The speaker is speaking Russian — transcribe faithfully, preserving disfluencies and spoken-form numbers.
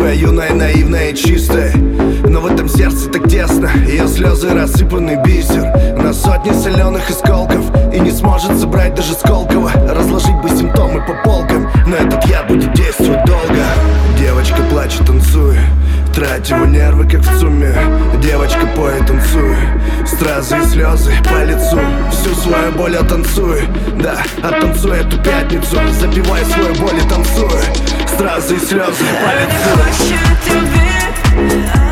Такая юная, наивная и чистая, но в этом сердце так тесно. Ее слезы рассыпанный бисер на сотни соленых осколков, и не сможет собрать даже Сколково. Разложить бы симптомы по полкам, но этот яд будет действовать долго. Девочка плачет, танцуя, трать его нервы, как в ЦУМе. Девочка поет, танцуя, стразы и слезы по лицу. Всю свою боль я танцую, да, оттанцуй эту пятницу. Запивай свою боль и танцуя, стразы и слезы по лицу.